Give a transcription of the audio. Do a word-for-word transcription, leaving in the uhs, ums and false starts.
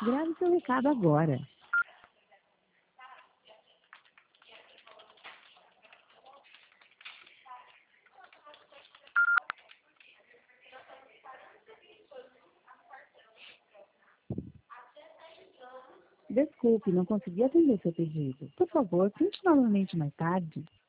Grave seu recado agora. Desculpe, não consegui atender seu pedido. Por favor, tente novamente mais tarde.